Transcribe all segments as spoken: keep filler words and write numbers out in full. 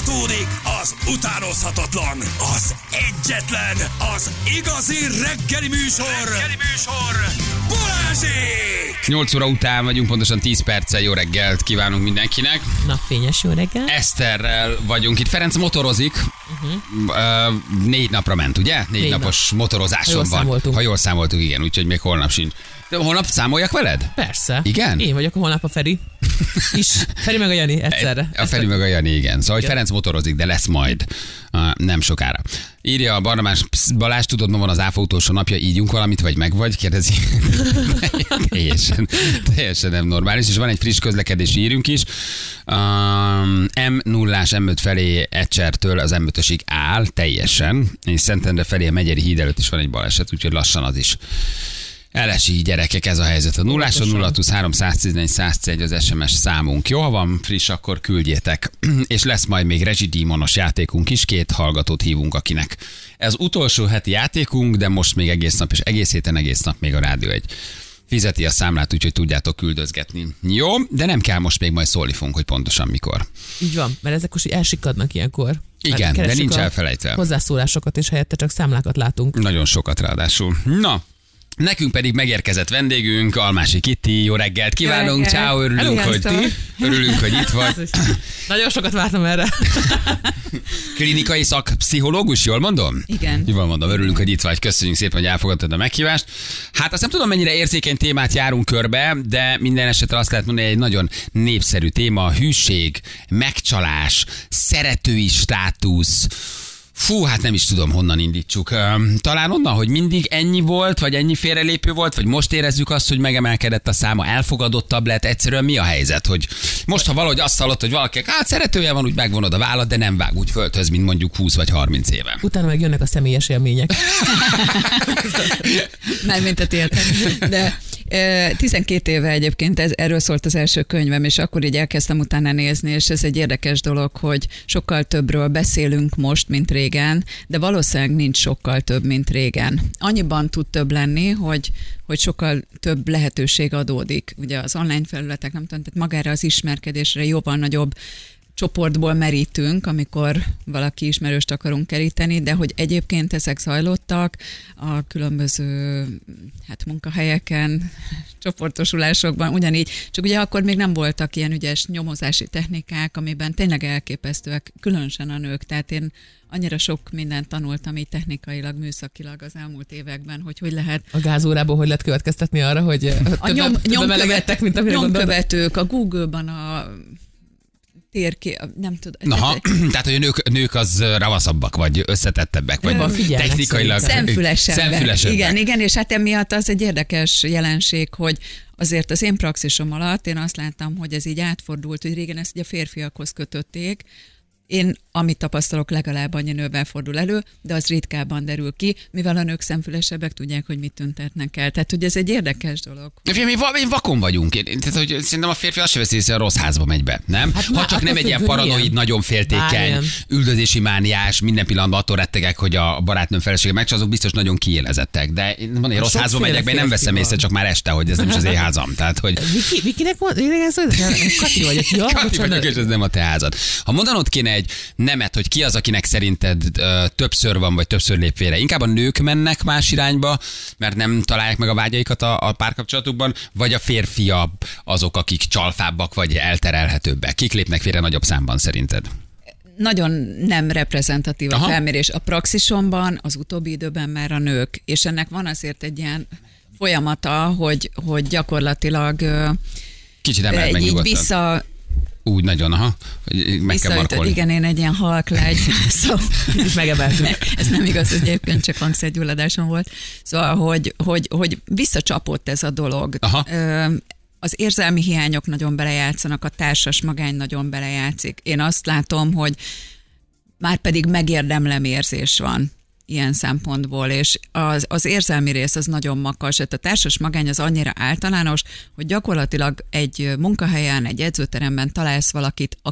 Folytatódik az utánozhatatlan, az egyetlen, az igazi reggeli műsor, reggeli műsor, Balázsék! nyolc óra után vagyunk, pontosan tíz perccel. Jó reggelt kívánunk mindenkinek. Napfényes jó reggel. Eszterrel vagyunk itt. Ferenc motorozik. Uh-huh. Uh, négy napra ment, ugye? Négy, négy napos nap. motorozáson ha jól van. Számoltunk. Ha jól számoltuk, igen, úgyhogy még holnap sincs. De holnap számoljak veled? Persze. Igen? Én vagyok a holnap a Feri. Is. Feri meg a Jani egyszerre. A Feri meg a Jani, igen. Szóval, hogy Ferenc motorozik, de lesz majd uh, nem sokára. Írja a Barnabás, Balázs, tudod, ma van az áfa utolsó napja, ígyunk valamit, vagy meg vagy? Kérdezi. teljesen, teljesen nem normális. És van egy friss közlekedési írünk is. Um, M nullás M öt felé Ecsertől az M ötösig áll teljesen, és Szentendre felé a Megyeri híd előtt is van egy baleset, úgyhogy lassan az is elesi, gyerekek, ez a helyzet. A nulláson nulla huszonhárom száztizenegy százegy az es em es számunk. Jó, ha van friss, akkor küldjétek. És lesz majd még rezsidímonos játékunk is, két hallgatót hívunk, akinek ez utolsó heti játékunk, de most még egész nap, és egész héten egész nap még a Rádió egy fizeti a számlát, úgyhogy tudjátok küldözgetni. Jó, de nem kell, most még majd szólni fogunk, hogy pontosan mikor. Így van, mert ezek most elsikadnak ilyenkor. Igen, de nincs elfelejtve. Hozzászólásokat, és helyette csak számlákat látunk. Nagyon sokat ráadásul. Na, nekünk pedig megérkezett vendégünk, Almási Kitti. Jó reggelt kívánunk, ciao, örülünk, hogy, örülünk, hogy itt vagy. Nagyon sokat vártam erre. Klinikai szakpszichológus, jól mondom? Igen. Jól mondom, örülünk, hogy itt vagy, köszönjük szépen, hogy elfogadtad a meghívást. Hát azt nem tudom, mennyire érzékeny témát járunk körbe, de minden esetre azt lehet mondani, egy nagyon népszerű téma, hűség, megcsalás, szeretői státusz. Fú, hát nem is tudom, honnan indítsuk. Talán onnan, hogy mindig ennyi volt, vagy ennyi félrelépő volt, vagy most érezzük azt, hogy megemelkedett a száma, elfogadottabb lett. Egyszerűen mi a helyzet, hogy most, ha valahogy azt hallott, hogy valaki, hát szeretője van, úgy megvonod a vállat, de nem vág úgy földhöz, mint mondjuk húsz vagy harminc éve. Utána meg jönnek a személyes élmények. Mármint a tiéd. De tizenkét éve egyébként ez, erről szólt az első könyvem, és akkor így elkezdtem utána nézni, és ez egy érdekes dolog, hogy sokkal többről beszélünk most, mint régen, de valószínűleg nincs sokkal több, mint régen. Annyiban tud több lenni, hogy, hogy sokkal több lehetőség adódik. Ugye az online felületek, nem tudom, tehát magára az ismerkedésre jóval nagyobb csoportból merítünk, amikor valaki ismerőst akarunk keríteni, de hogy egyébként ezek zajlottak a különböző hát munkahelyeken, csoportosulásokban, ugyanígy, csak ugye akkor még nem voltak ilyen ügyes nyomozási technikák, amiben tényleg elképesztőek, különösen a nők, tehát én annyira sok mindent tanultam így technikailag, műszakilag az elmúlt években, hogy hogy lehet. A gázórából hogy lehet következtetni arra, hogy a nyom, nyomkövetők, mint nyomkövetők, a Google-ban a térké, nem tudom. Aha, tehát, hogy a nők, nők az ravaszabbak, vagy összetettebbek, vagy technikailag szemfülesebbek. szemfülesebbek. Igen, igen, és hát emiatt az egy érdekes jelenség, hogy azért az én praxisom alatt én azt láttam, hogy ez így átfordult, hogy régen ezt ugye a férfiakhoz kötötték. Én, amit tapasztalok, legalább annyi nővel fordul elő, de az ritkábban derül ki, mivel a nők szemfülesebbek tudják, hogy mit tüntetnek el. Tehát, hogy ez egy érdekes dolog. Mi, mi, mi vakon vagyunk. Én, tehát, hogy szerintem a férfi azt sem veszi észre, a rossz házba megy be, nem? Hát, ha csak nem egy ilyen paranoid, nagyon féltékeny, Bár, üldözési mániás, minden pillanatban attól rettegek, hogy a barátnőm felesége megcsinál, azok biztos nagyon kiélezettek. De én van, egy rossz házba megyek be, én nem veszem észre, csak már este, hogy ez nem is az én házam. Tehát, hogy... Viki, Vikinek mond, Kati vagyok. Ja, Kati vagyok, és ez nem a te házad. Ha mondanod kéne egy nemet, hogy ki az, akinek szerinted ö, többször van, vagy többször lép félre. Inkább a nők mennek más irányba, mert nem találják meg a vágyaikat a, a párkapcsolatukban, vagy a férfiak azok, akik csalfábbak, vagy elterelhetőbbek. Kik lépnek félre nagyobb számban szerinted? Nagyon nem reprezentatív a Aha. felmérés. A praxisomban az utóbbi időben már a nők, és ennek van azért egy ilyen folyamata, hogy, hogy gyakorlatilag kicsit emelt meg nyugodtan. Vissza Úgy nagyon, aha, hogy meg kell markolni. Igen, én egy ilyen halklegy. Szóval, megemeltünk. Ez nem igaz, hogy egyébként csak hangszergyulladásom volt. Szóval, hogy, hogy, hogy visszacsapott ez a dolog. Aha. Az érzelmi hiányok nagyon belejátszanak, a társas magány nagyon belejátszik. Én azt látom, hogy már pedig megérdemlem érzés van ilyen szempontból, és az, az érzelmi rész az nagyon makas. A társas magány az annyira általános, hogy gyakorlatilag egy munkahelyen, egy edzőteremben találsz valakit, akit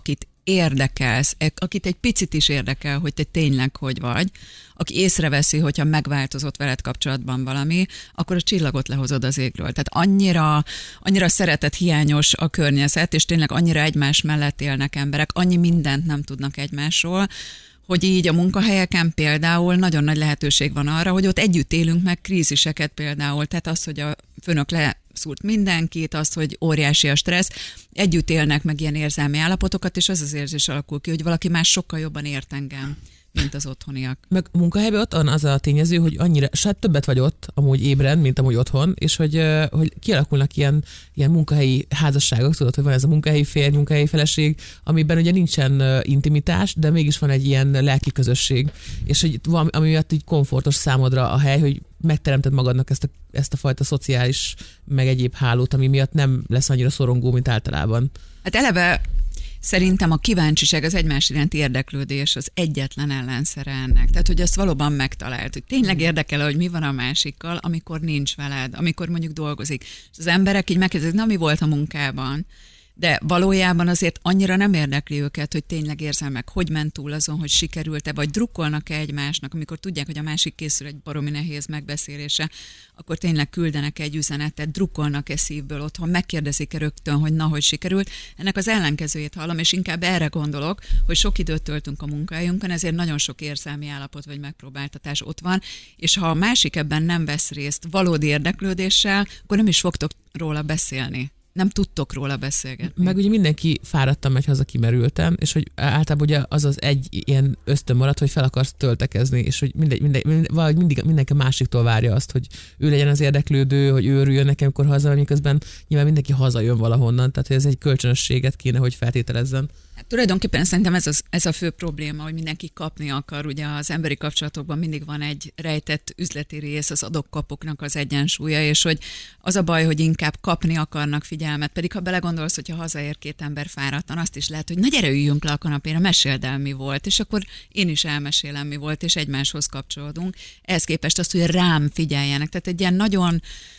érdekelsz, akit egy picit is érdekel, hogy te tényleg hogy vagy, aki észreveszi, hogyha megváltozott veled kapcsolatban valami, akkor a csillagot lehozod az égről. Tehát annyira, annyira szeretet hiányos a környezet, és tényleg annyira egymás mellett élnek emberek, annyi mindent nem tudnak egymásról, hogy így a munkahelyeken például nagyon nagy lehetőség van arra, hogy ott együtt élünk meg kríziseket például. Tehát az, hogy a főnök leszúrt mindenkit, az, hogy óriási a stressz, együtt élnek meg ilyen érzelmi állapotokat, és az az érzés alakul ki, hogy valaki más sokkal jobban ért engem, mint az otthoniak. Meg munkahelyben ott van az a tényező, hogy annyira, hát többet vagy ott, amúgy ébren, mint amúgy otthon, és hogy, hogy kialakulnak ilyen, ilyen munkahelyi házasságok, tudod, hogy van ez a munkahelyi férj, munkahelyi feleség, amiben ugye nincsen intimitás, de mégis van egy ilyen lelki közösség, és hogy van, ami miatt így komfortos számodra a hely, hogy megteremted magadnak ezt a, ezt a fajta szociális, meg egyéb hálót, ami miatt nem lesz annyira szorongó, mint általában. Hát eleve szerintem a kíváncsiság, az egymás iránti érdeklődés az egyetlen ellenszere ennek. Tehát, hogy azt valóban megtalált, hogy tényleg érdekel, hogy mi van a másikkal, amikor nincs veled, amikor mondjuk dolgozik. És az emberek így megkérdezik, na mi volt a munkában? De valójában azért annyira nem érdekli őket, hogy tényleg érzelmek, hogy ment túl azon, hogy sikerült-e, vagy drukkolnak-e egymásnak, amikor tudják, hogy a másik készül egy baromi nehéz megbeszélése, akkor tényleg küldenek egy üzenetet, drukkolnak-e szívből otthon, megkérdezik-e rögtön, hogy na, hogy sikerült. Ennek az ellenkezőjét hallom, és inkább erre gondolok, hogy sok időt töltünk a munkájunkon, ezért nagyon sok érzelmi állapot vagy megpróbáltatás ott van, és ha a másik ebben nem vesz részt valódi érdeklődéssel, akkor nem is fogtok róla beszélni. Nem tudtok róla beszélgetni. Meg ugye mindenki fáradtan megy haza kimerülten, és hogy általában ugye az az egy ilyen ösztön marad, hogy fel akarsz töltekezni, és hogy mindegy, mindegy, mindegy, valahogy mindig mindenki másiktól várja azt, hogy ő legyen az érdeklődő, hogy ő örüljön nekem, amikor haza, miközben nyilván mindenki hazajön valahonnan, tehát hogy ez egy kölcsönösséget kéne, hogy feltételezzen. Hát tulajdonképpen szerintem ez, az, ez a fő probléma, hogy mindenki kapni akar. Ugye az emberi kapcsolatokban mindig van egy rejtett üzleti rész, az adok-kapoknak az egyensúlya, és hogy az a baj, hogy inkább kapni akarnak figyelmet, pedig ha belegondolsz, hogyha hazaér két ember fáradtan, azt is lehet, hogy na gyere, üljünk le a kanapéra, meséld el, mi volt, és akkor én is elmesélem, mi volt, és egymáshoz kapcsolódunk. Ehhez képest azt, hogy rám figyeljenek. Tehát egy ilyen nagyon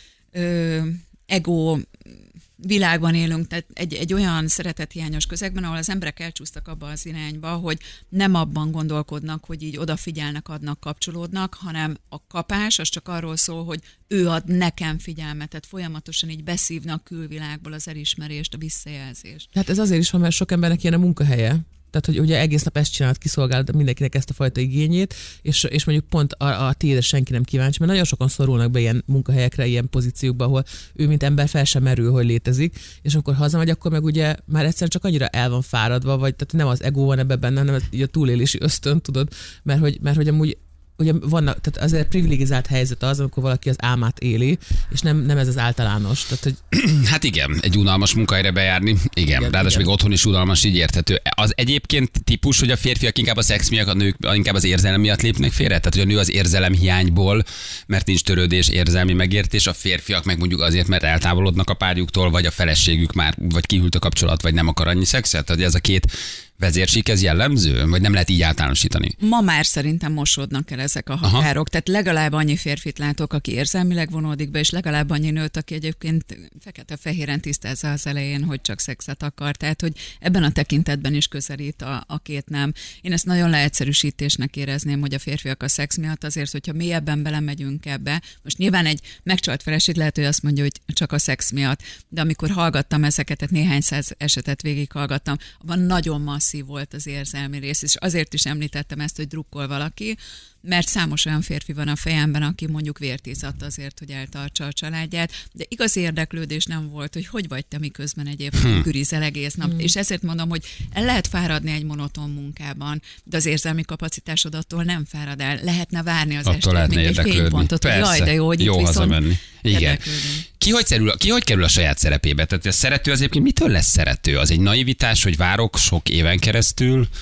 ö, ego világban élünk, tehát egy, egy olyan szeretethiányos közegben, ahol az emberek elcsúsztak abba az irányba, hogy nem abban gondolkodnak, hogy így odafigyelnek, adnak, kapcsolódnak, hanem a kapás az csak arról szól, hogy ő ad nekem figyelmet, tehát folyamatosan így beszívnak külvilágból az elismerést, a visszajelzést. Hát ez azért is van, mert sok embernek ilyen a munkahelye. Tehát, hogy ugye egész nap ezt csinálod, kiszolgálod mindenkinek ezt a fajta igényét, és, és mondjuk pont a, a tiédre senki nem kíváncsi, mert nagyon sokan szorulnak be ilyen munkahelyekre, ilyen pozíciókba, ahol ő, mint ember fel sem merül, hogy létezik, és akkor hazamegy, akkor meg ugye már egyszerűen csak annyira el van fáradva, vagy tehát nem az ego van ebben benne, hanem a túlélési ösztön, tudod, mert hogy, mert hogy amúgy ugye vannak, tehát azért privilegizált helyzet az, amikor valaki az álmát éli, és nem, nem ez az általános. Tehát, hogy... Hát igen, egy unalmas munkahelyre bejárni, igen, igen ráadásul még otthon is unalmas, így érthető. Az egyébként típus, hogy a férfiak inkább a szex miatt, a nők inkább az érzelem miatt lépnek félre, tehát hogy a nő az érzelem hiányból, mert nincs törődés, érzelmi megértés, a férfiak meg mondjuk azért, mert eltávolodnak a párjuktól, vagy a feleségük már, vagy kihűlt a kapcsolat, vagy nem akar annyi szexet, tehát ez a két vezérsík, ez jellemző? Vagy nem lehet így általánosítani? Ma már szerintem mosódnak el ezek a határok. Aha. Tehát legalább annyi férfit látok, aki érzelmileg vonódik be, és legalább annyi nőt, aki egyébként fekete-fehéren tisztázza az elején, hogy csak szexet akar. Tehát, hogy ebben a tekintetben is közelít a, a két nem. Én ezt nagyon leegyszerűsítésnek érezném, hogy a férfiak a szex miatt azért, hogyha mélyebben belemegyünk ebbe. Most nyilván egy megcsalt feleség lehet, hogy azt mondja, hogy csak a szex miatt. De amikor hallgattam ezeket, tehát néhány száz esetet végighallgattam, abban nagyon masszív volt az érzelmi rész, és azért is említettem ezt, hogy drukkol valaki, mert számos olyan férfi van a fejemben, aki mondjuk vért izzadt azért, hogy eltartsa a családját, de igaz érdeklődés nem volt, hogy hogy vagy te, miközben egyébként hmm. gürizel egész nap. Hmm. És ezért mondom, hogy el lehet fáradni egy monoton munkában, de az érzelmi kapacitásod attól nem fárad el. Lehetne várni az estét, mint egy fénypontot, hogy jaj, de jó, hogy jó itt viszont hazamenni. Igen. Ki hogy, kerül, ki hogy kerül a saját szerepébe? Tehát a szerető az egyébként mitől lesz szerető? Az egy naivitás, hogy várok sok éven keresztül. Uh,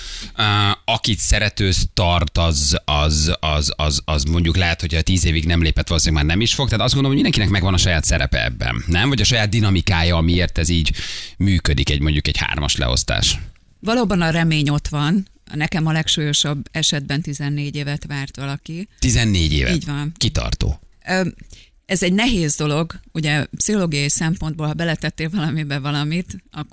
akit szeretőz tart, az, az, az, az, az mondjuk lehet, hogy a tíz évig nem lépett, valószínűleg már nem is fog. Tehát azt gondolom, hogy mindenkinek megvan a saját szerepe ebben. Nem? Vagy a saját dinamikája, amiért ez így működik, egy mondjuk egy hármas leosztás. Valóban a remény ott van. Nekem a legsúlyosabb esetben tizennégy évet várt valaki. tizennégy évet? Így van. Kitartó. Ö, Ez egy nehéz dolog, ugye pszichológiai szempontból, ha beletettél valamibe valamit, akkor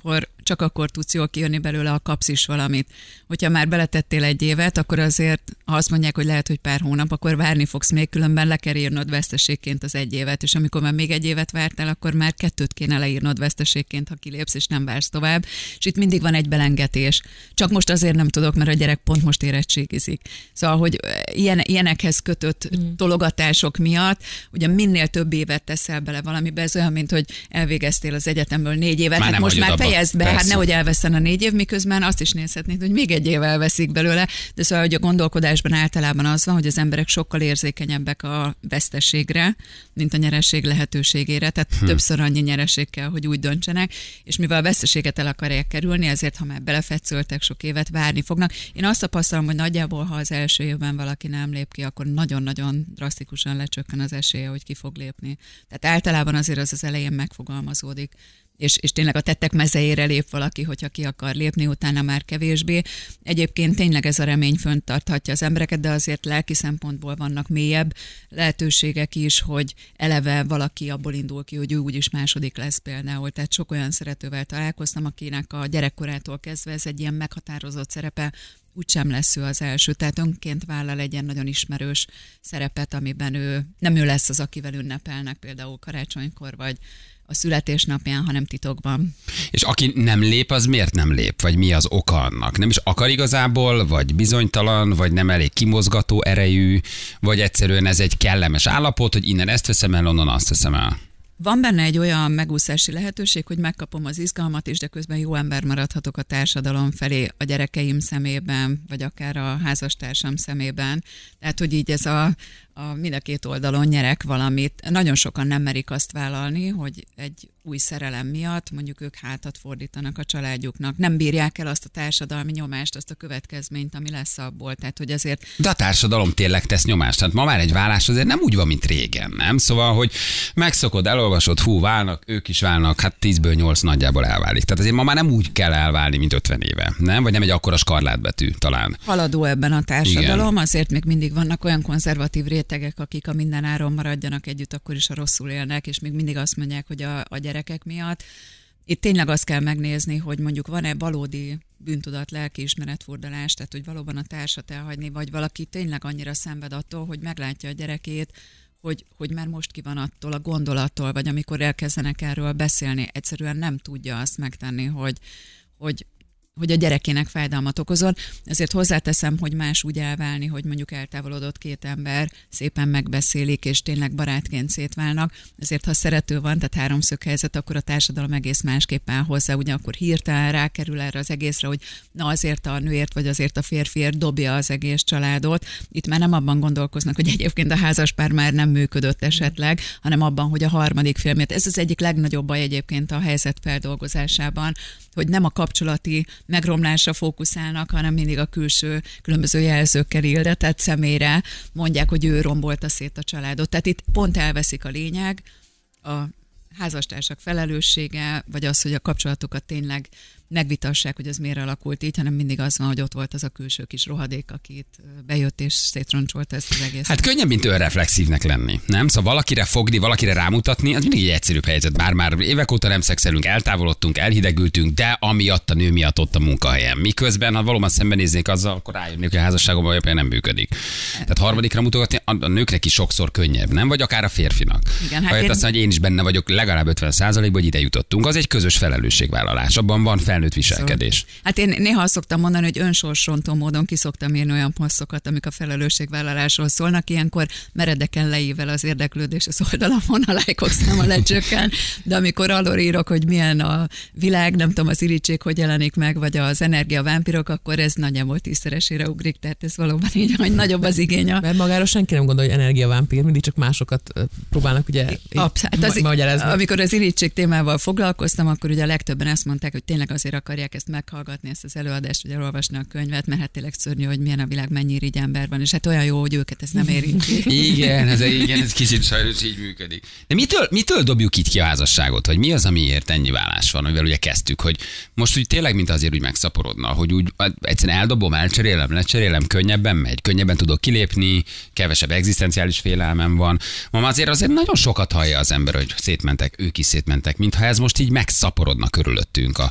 csak akkor tudsz jól kijönni belőle, ha kapsz is valamit. Hogyha már beletettél egy évet, akkor azért, ha azt mondják, hogy lehet, hogy pár hónap, akkor várni fogsz még, különben le kell írnod veszteségként az egy évet, és amikor már még egy évet vártál, akkor már kettőt kéne leírnod veszteségként, ha kilépsz és nem vársz tovább. És itt mindig van egy belengetés. Csak most azért nem tudok, mert a gyerek pont most érettségizik. Szóval, hogy ilyen, ilyenekhez kötött mm. tologatások miatt, ugye minél több évet teszel bele valamibe, ez olyan, mint hogy elvégeztél az egyetemből négy évet, már hát most már fejezd be, hát nehogy elveszten a négy év, miközben azt is nézhetnéd, hogy még egy év elveszik belőle, de szóval, hogy a gondolkodásban általában az van, hogy az emberek sokkal érzékenyebbek a veszteségre, mint a nyereség lehetőségére, tehát hm. többször annyi nyereség kell, hogy úgy döntsenek, és mivel a veszteséget el akarják kerülni, ezért, ha már belefetszöltek, sok évet várni fognak. Én azt tapasztalom, hogy nagyjából, ha az első évben valaki nem lép ki, akkor nagyon-nagyon drasztikusan lecsökken az esélye, hogy ki fog lépni. Tehát általában azért az az elején megfogalmazódik. És, és tényleg a tettek mezejére lép valaki, hogyha ki akar lépni, utána már kevésbé. Egyébként tényleg ez a remény fönt tarthatja az embereket, de azért lelki szempontból vannak mélyebb lehetőségek is, hogy eleve valaki abból indul ki, hogy ő úgyis második lesz például. Tehát sok olyan szeretővel találkoztam, akinek a gyerekkorától kezdve ez egy ilyen meghatározott szerepe, úgysem lesz ő az első, tehát önként vállal egy ilyen nagyon ismerős szerepet, amiben ő nem ő lesz az, akivel ünnepelnek például karácsonykor, vagy a születésnapján, hanem titokban. És aki nem lép, az miért nem lép? Vagy mi az oka annak? Nem is akar igazából, vagy bizonytalan, vagy nem elég kimozgató erejű, vagy egyszerűen ez egy kellemes állapot, hogy innen ezt veszem el, onnan azt veszem el. Van benne egy olyan megúszási lehetőség, hogy megkapom az izgalmat is, de közben jó ember maradhatok a társadalom felé, a gyerekeim szemében, vagy akár a házastársam szemében. Tehát, hogy így ez a, a mind a két oldalon nyerek valamit. Nagyon sokan nem merik azt vállalni, hogy egy új szerelem miatt mondjuk ők hátat fordítanak a családjuknak. Nem bírják el azt a társadalmi nyomást, azt a következményt, ami lesz abból. Tehát, hogy azért... De a társadalom tényleg tesz nyomást. Tehát ma már egy vállás azért nem úgy van, mint régen, nem? Szóval, hogy megszokod, elolvasod, hú, válnak, ők is válnak, hát tízből nyolc nagyjából elválik. Tehát azért ma már nem úgy kell elválni, mint ötven éve, nem? Vagy nem egy akkora skarlátbetű talán. Haladó ebben a társadalom, igen. Azért még mindig vannak olyan konzervatív rétegek, akik a minden áron maradjanak együtt, akkor is a rosszul élnek, és még mindig azt mondják, hogy a, a gyerekek miatt. Itt tényleg azt kell megnézni, hogy mondjuk van-e valódi bűntudat, lelkiismeretfurdalás, tehát hogy valóban a társat elhagyni, vagy valaki tényleg annyira szenved attól, hogy meglátja a gyerekét, hogy, hogy már most ki van attól a gondolattól, vagy amikor elkezdenek erről beszélni, egyszerűen nem tudja azt megtenni, hogy, hogy hogy a gyerekének fájdalmat okozol. Ezért hozzáteszem, hogy más úgy elválni, hogy mondjuk eltávolodott két ember, szépen megbeszélik, és tényleg barátként szétválnak. Ezért, ha szerető van, tehát háromszög helyzet, akkor a társadalom egész másképp áll hozzá, ugyanakkor hirtelen rákerül erre az egészre, hogy na azért a nőért, vagy azért a férfiért dobja az egész családot. Itt már nem abban gondolkoznak, hogy egyébként a házaspár már nem működött esetleg, hanem abban, hogy a harmadik fél miatt. Ez az egyik legnagyobb baj egyébként a helyzet feldolgozásában, hogy nem a kapcsolati megromlásra fókuszálnak, hanem mindig a külső különböző jelzőkkel illetett személyre mondják, hogy ő rombolta szét a családot. Tehát itt pont elveszik a lényeg, a házastársak felelőssége, vagy az, hogy a kapcsolatokat tényleg megvitassák, hogy az miért alakult így, hanem mindig az van, hogy ott volt az a külső kis rohadék, aki itt bejött és szétroncsolta ezt az egészet. Hát könnyebb, mint önreflexívnek lenni, nem? Szóval valakire fogni, valakire rámutatni, az mindig egy egyszerűbb helyzet. Bár már évek óta nem szexelünk, eltávolodtunk, elhidegültünk, de amiatt a nő miatt ott a munkahelyen. Miközben, ha valóban szembenéznék azzal, akkor rájönnék, hogy a házasságban éppen nem működik. Tehát harmadikra mutogatni a nőknek is sokszor könnyebb, nem? Vagy akár a férfinak. Igen, hát én... azt mondja, hogy én is benne vagyok legalább ötven százalékban, hogy ide jutottunk. Az egy közös felelősségvállalás. Abban van fel viselkedés. Szóval. Hát én néha azt szoktam mondani, hogy önsorsrontó módon ki szoktam írni olyan posztokat, amik a felelősségvállalásról szólnak. Ilyenkor meredeken leível az érdeklődés az oldalamon, a lájkok száma lecsökken, de amikor arról írok, hogy milyen a világ, nem tudom, az irítség hogy jelenik meg, vagy az energiavámpirok, akkor ez nagyjából tízszeresére ugrik, tehát ez valóban így, hogy nagyobb az igény. Mert magára senki nem gondol, hogy energiavámpír, mindig csak másokat próbálnak ugye hát az, magyarázni. Amikor az irítség témával foglalkoztam, akkor ugye a legtöbben azt mondták, hogy tényleg azért akarják ezt meghallgatni, ezt az előadást, vagy elolvasni a könyvet, mert hát tényleg szörnyű, hogy milyen a világ, mennyi irigy ember van, és hát olyan jó, hogy őket ez nem érinti. Igen, ez, igen, ez kicsit sajnos így működik. De mitől, mitől dobjuk itt ki a házasságot? Hogy mi az, amiért ennyi vállás van, amivel ugye kezdtük, hogy most úgy tényleg, mint azért úgy megszaporodna, hogy úgy egyszerűen eldobom, elcserélem, lecserélem, könnyebben megy, könnyebben tudok kilépni, kevesebb egzisztenciális félelmem van. Ma azért azért nagyon sokat hallja az ember, hogy szétmentek, ők is szétmentek, mintha ez most így megszaporodna körülöttünk a, a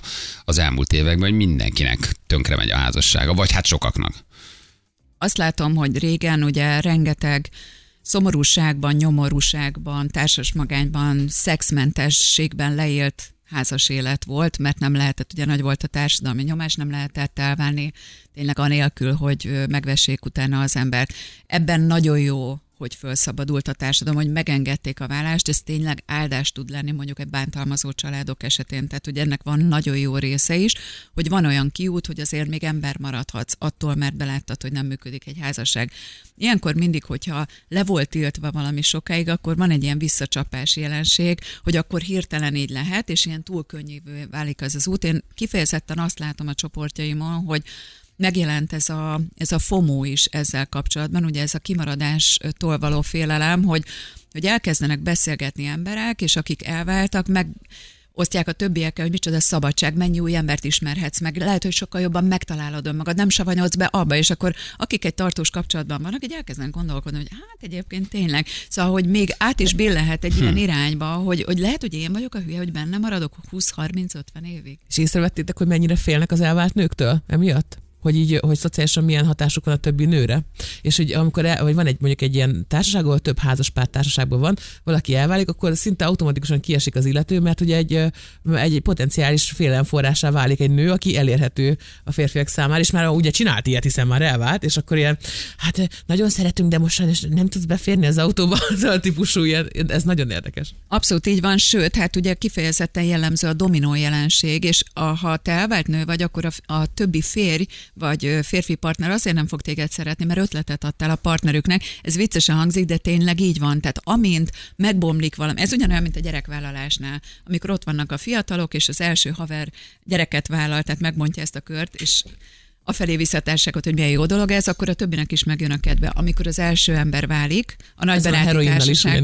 az elmúlt években, hogy mindenkinek tönkre megy a házassága, vagy hát sokaknak. Azt látom, hogy régen ugye rengeteg szomorúságban, nyomorúságban, társasmagányban, szexmentességben leélt házas élet volt, mert nem lehetett, ugye nagy volt a társadalmi nyomás, nem lehetett elválni tényleg anélkül, hogy megvessék utána az embert. Ebben nagyon jó, hogy felszabadult a társadalom, hogy megengedték a vállást, ez tényleg áldás tud lenni mondjuk egy bántalmazó családok esetén. Tehát, hogy ennek van nagyon jó része is, hogy van olyan kiút, hogy azért még ember maradhatsz attól, mert beláttad, hogy nem működik egy házasság. Ilyenkor mindig, hogyha le volt tiltva valami sokáig, akkor van egy ilyen visszacsapás jelenség, hogy akkor hirtelen így lehet, és ilyen túl könnyűvé válik az az út. Én kifejezetten azt látom a csoportjaimon, hogy megjelent ez a, ez a FOMO is ezzel kapcsolatban, ugye ez a kimaradástól való félelem, hogy, hogy elkezdenek beszélgetni emberek, és akik elváltak, meg osztják a többiekkel, hogy micsoda szabadság, mennyi új embert ismerhetsz meg, lehet, hogy sokkal jobban megtalálod önmagad, nem savanyodsz be abba, és akkor akik egy tartós kapcsolatban vannak, így elkezdenek gondolkodni, hogy hát egyébként tényleg, szóval, hogy még át is billenhet egy ilyen irányba, hogy, hogy lehet, hogy én vagyok a hülye, hogy benne maradok húsz harminc ötven évig. És észrevettétek, hogy mennyire félnek az elvált nőktől emiatt? Hogy így, hogy szociálisan milyen hatásuk van a többi nőre. És hogy amikor el, vagy van egy mondjuk egy ilyen társaság, ahol több házaspár társaságban van, valaki elválik, akkor szinte automatikusan kiesik az illető, mert ugye egy, egy potenciális félelemforrássá válik egy nő, aki elérhető a férfiak számára, és már ugye csinált ilyet, hiszen már elvált, és akkor ilyen, hát nagyon szeretünk, de most sajnos nem tudsz beférni az autóba, az a típusú ilyen, ez nagyon érdekes. Abszolút így van, sőt, hát ugye kifejezetten jellemző a dominó jelenség, és a, ha te elvált nő vagy, akkor a, a többi férj vagy férfi partner azért nem fog téged szeretni, mert ötletet adtál a partnerüknek. Ez viccesen hangzik, de tényleg így van. Tehát amint megbomlik valami, ez ugyanolyan, mint a gyerekvállalásnál, amikor ott vannak a fiatalok, és az első haver gyereket vállal, tehát megbontja ezt a kört, és afelé viszi a társaságot, hogy milyen jó dolog ez, akkor a többinek is megjön a kedve. Amikor az első ember válik, a nagybaráti társaság,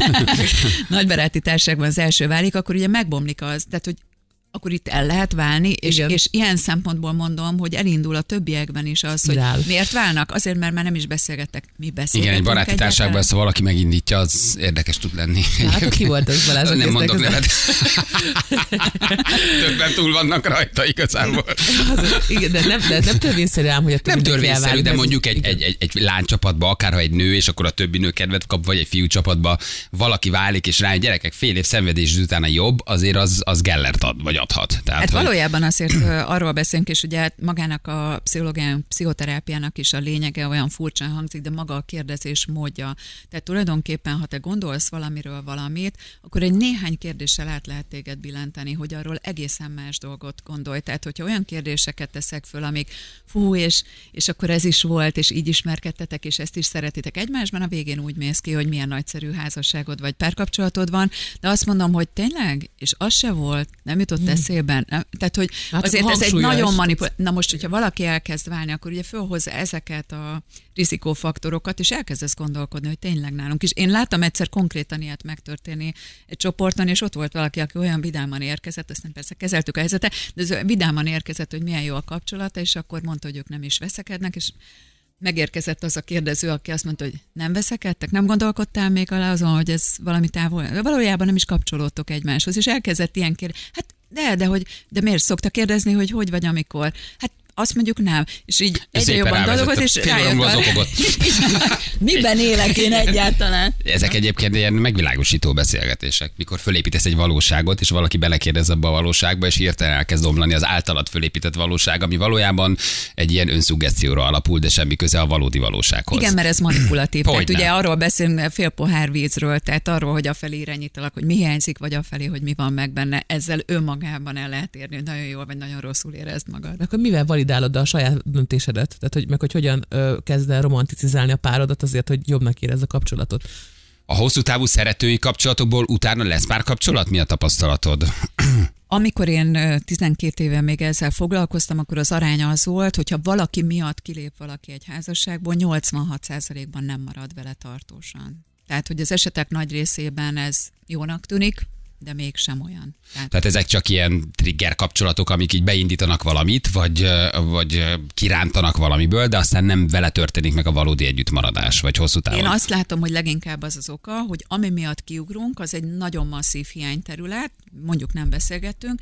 nagybaráti társaságban az első válik, akkor ugye megbomlik az, tehát hogy akkor itt el lehet válni, és, és ilyen szempontból mondom, hogy elindul a többiekben is az, hogy Rál. miért válnak? Azért, mert már nem is beszélgettek, mi beszélgetünk. Igen, egy baráti társaságban ezt, ha valaki megindítja, az érdekes tud lenni. Hát, ki volt az Balázs? Nem mondok nevet. Többen túl vannak rajta igazából. Az, igen, de nem, de nem törvényszerű ám, hogy a többi nem törvényszerű, de mondjuk egy, egy, egy, egy lánycsapatba, akárha egy nő, és akkor a többi nő kedvet kap, vagy egy fiú csapatba valaki válik, és rá, gyerekek, fél év szenvedés utána jobb, azért az, az Gellert ad, vagy adhat. Tehát, hát hogy... valójában azért arról beszélünk, és ugye magának a pszichológián, pszichoterápiának is a lényege olyan furcsán hangzik, de maga a kérdezés módja. Tehát tulajdonképpen, ha te gondolsz valamiről valamit, akkor egy néhány kérdéssel át lehet téged billenteni, hogy arról egészen más dolgot gondolj. Tehát, hogyha olyan kérdéseket teszek föl, amik fú, és, és akkor ez is volt, és így ismerkedtetek, és ezt is szeretitek egymásban, a végén úgy mész ki, hogy milyen nagyszerű házasságod vagy párkapcsolatod van, de azt mondom, hogy tényleg, és az se volt, nem jutott eszében. Nem? Tehát, hogy hát azért ez egy nagyon manipul... Na most, hogyha valaki elkezd válni, akkor ugye fölhozza ezeket a rizikófaktorokat, és elkezdesz gondolkodni, hogy tényleg nálunk is. Én láttam egyszer konkrétan ilyet megtörténni egy csoporton, és ott volt valaki, aki olyan vidáman érkezett, aztán persze kezeltük a helyzetet, de ez vidáman érkezett, hogy milyen jó a kapcsolata, és akkor mondta, hogy ők nem is veszekednek, és megérkezett az a kérdező, aki azt mondta, hogy nem veszekedtek, nem gondolkodtál még alá azon, hogy ez valami távol, valójában nem is kapcsolódtok egymáshoz, és elkezdett ilyen kérdezni, hát de, de, hogy, de miért szokta kérdezni, hogy hogy vagy amikor? Hát azt mondjuk nem. És így egyre jobban dolgozott, és rájött. Miben élek én egyáltalán? Ezek egyébként ilyen megvilágosító beszélgetések, mikor fölépítesz egy valóságot, és valaki belekérdez abba a valóságba, és hirtelen elkezd omlani az általad fölépített valóság, ami valójában egy ilyen önszuggeszcióra alapul, de semmi köze a valódi valósághoz. Igen, mert ez manipulatív. Tehát ugye arról beszélünk, fél pohár vízről, tehát arról, hogy afelé irányítalak, hogy mi hiányzik, vagy afelé, hogy mi van meg benne. Ezzel önmagában el lehet érni, hogy nagyon jól, vagy nagyon rosszul érezd magad. Akkor mivel validálod a saját döntésedet? Tehát, hogy, meg hogy hogyan ö, kezd el romanticizálni a párodat azért, hogy jobbnak érezz a kapcsolatot? A hosszú távú szeretői kapcsolatokból utána lesz párkapcsolat? Mi a tapasztalatod? Amikor én tizenkét éve még ezzel foglalkoztam, akkor az arány az volt, hogyha valaki miatt kilép valaki egy házasságból, nyolcvanhat százalékban nem marad vele tartósan. Tehát, hogy az esetek nagy részében ez jónak tűnik, de mégsem olyan. Tehát, Tehát ezek csak ilyen trigger kapcsolatok, amik így beindítanak valamit, vagy, vagy kirántanak valamiből, de aztán nem vele történik meg a valódi együttmaradás, vagy hosszú távon. Én azt látom, hogy leginkább az az oka, hogy ami miatt kiugrunk, az egy nagyon masszív hiányterület, mondjuk nem beszélgettünk,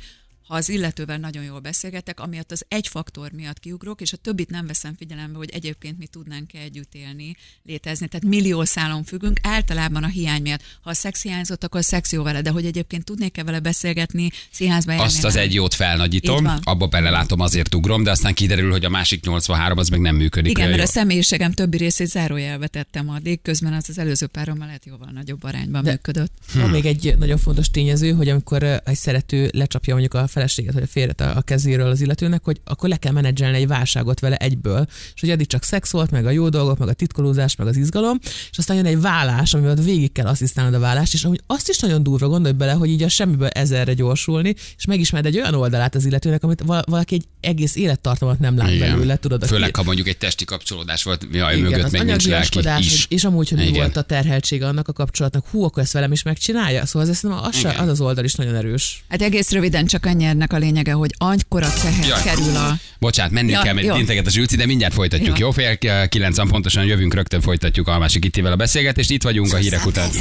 ha az illetővel nagyon jól beszélgetek, amiatt az egy faktor miatt kiugrok, és a többit nem veszem figyelembe, hogy egyébként mi tudnánk együtt élni, létezni. Tehát millió szálon függünk, általában a hiány miatt. Ha a szex hiányzott, akkor a szex jó vele, de hogy egyébként tudnék-e vele beszélgetni, színházba járni. Azt az egy jót felnagyítom, abba belelátom, azért ugrom, de aztán kiderül, hogy a másik nyolcvanhárom az meg nem működik. Igen, mert jó. A személyiségem többi részét zárójelbe tettem addig, közben az az előző párommal lehet jóval nagyobb arányban de működött. Van hmm. még egy nagyon fontos tényező, hogy amikor egy szerető lecsapja mondjuk a feleséget vagy a férjet a kezéről az illetőnek, hogy akkor le kell menedzselni egy válságot vele egyből, és hogy addig csak szex volt, meg a jó dolgok, meg a titkolózás, meg az izgalom, és aztán jön egy vállás, amivel végig kell asszisztálnod a vállást, és amúgy azt is nagyon durva, gondolj bele, hogy így a semmiből ezerre gyorsulni, és megismered egy olyan oldalát az illetőnek, amit valaki egy egész élettartamat nem lát igen. belőle, tudod. Főleg, ha mondjuk egy testi kapcsolódás volt, jaj, igen, mögött még nincs lelki is. És amúgy, hogy mi volt a terheltsége annak a kapcsolatnak, hú, akkor ezt velem is megcsinálja. Szóval ez az, az, az az oldal is nagyon erős. Hát egész röviden csak annyiernek a lényege, hogy annyira teher jaj. kerül a... Bocsánat, mennünk ja, kell, mert integet a Zsülci, de mindjárt folytatjuk, jó? jó? Fél kilencen pontosan jövünk, rögtön folytatjuk Almási Kittivel a beszélgetést, itt vagyunk a hírek után.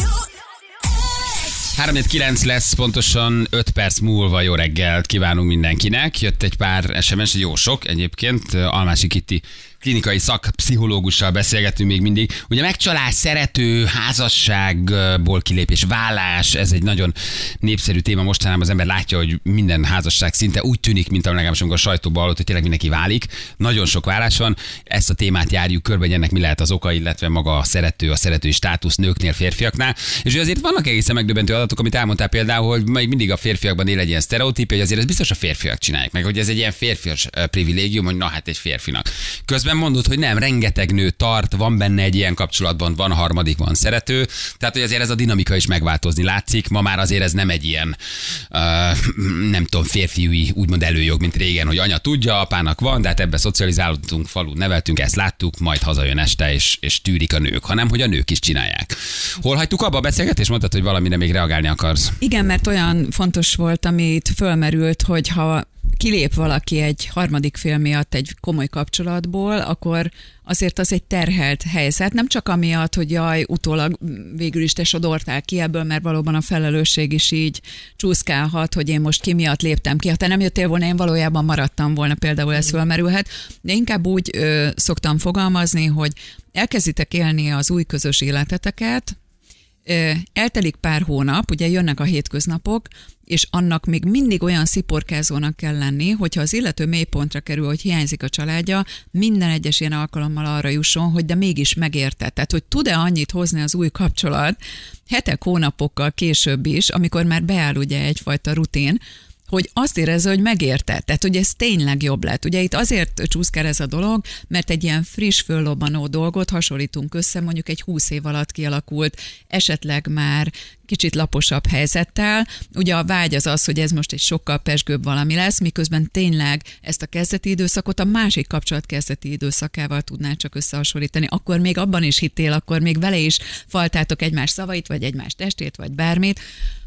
három kilenc lesz, pontosan öt perc múlva. Jó reggelt kívánunk mindenkinek. Jött egy pár es em es, jó sok egyébként. Almási Kitti klinikai szakpszichológussal beszélgetünk még mindig. Ugye megcsalás, szerető, házasságból kilépés, vállás, ez egy nagyon népszerű téma. Mostanában az ember látja, hogy minden házasság szinte úgy tűnik, mint legalábbis amikor a sajtóban hallott, hogy tényleg mindenki válik. Nagyon sok vállás van. Ezt a témát járjuk körbe, hogy ennek mi lehet az oka, illetve maga a szerető, a szeretői státusz nőknél, férfiaknál. És azért vannak egészen megdöbbentő adatok, amit elmondtál például, hogy még mindig a férfiakban él egy ilyen sztereotípia, hogy azért ez biztos a férfiak csinálják meg, hogy ez egy ilyen férfias privilégium, hogy na hát egy férfinak. Közben mondod, hogy nem, rengeteg nő tart, van benne egy ilyen kapcsolatban, van harmadik, van szerető, tehát hogy azért ez a dinamika is megváltozni látszik, ma már azért ez nem egy ilyen, uh, nem tudom, férfiúi úgymond előjog, mint régen, hogy anya tudja, apának van, de hát ebbe szocializálódtunk, falun neveltünk, ezt láttuk, majd hazajön este, és, és tűrik a nők, hanem hogy a nők is csinálják. Hol hagytuk abba a beszélgetést, mondtad, hogy valamire még reagálni akarsz? Igen, mert olyan fontos volt, amit fölmerült, hogy ha kilép valaki egy harmadik fél miatt egy komoly kapcsolatból, akkor azért az egy terhelt helyzet. Nem csak amiatt, hogy jaj, utólag végül is te sodortál ki ebből, mert valóban a felelősség is így csúszkálhat, hogy én most ki miatt léptem ki. Ha te nem jöttél volna, én valójában maradtam volna, például ez fölmerülhet. De inkább úgy ö, szoktam fogalmazni, hogy elkezditek élni az új közös életeteket, eltelik pár hónap, ugye jönnek a hétköznapok, és annak még mindig olyan sziporkázónak kell lenni, hogyha az illető mélypontra kerül, hogy hiányzik a családja, minden egyes ilyen alkalommal arra jusson, hogy de mégis megérte. Tehát, hogy tud-e annyit hozni az új kapcsolat hetek, hónapokkal később is, amikor már beáll ugye egyfajta rutin, hogy azt érezze, hogy megérte. Tehát, hogy ez tényleg jobb lett. Ugye itt azért csúszkál ez a dolog, mert egy ilyen friss, föllobbanó dolgot hasonlítunk össze, mondjuk egy húsz év alatt kialakult, esetleg már kicsit laposabb helyzettel. Ugye a vágy az az, hogy ez most egy sokkal pezsgőbb valami lesz, miközben tényleg ezt a kezdeti időszakot a másik kapcsolat kezdeti időszakával tudná csak összehasonlítani. Akkor még abban is hittél, akkor még vele is faltátok egymás szavait, vagy egymás testét, vagy bármit.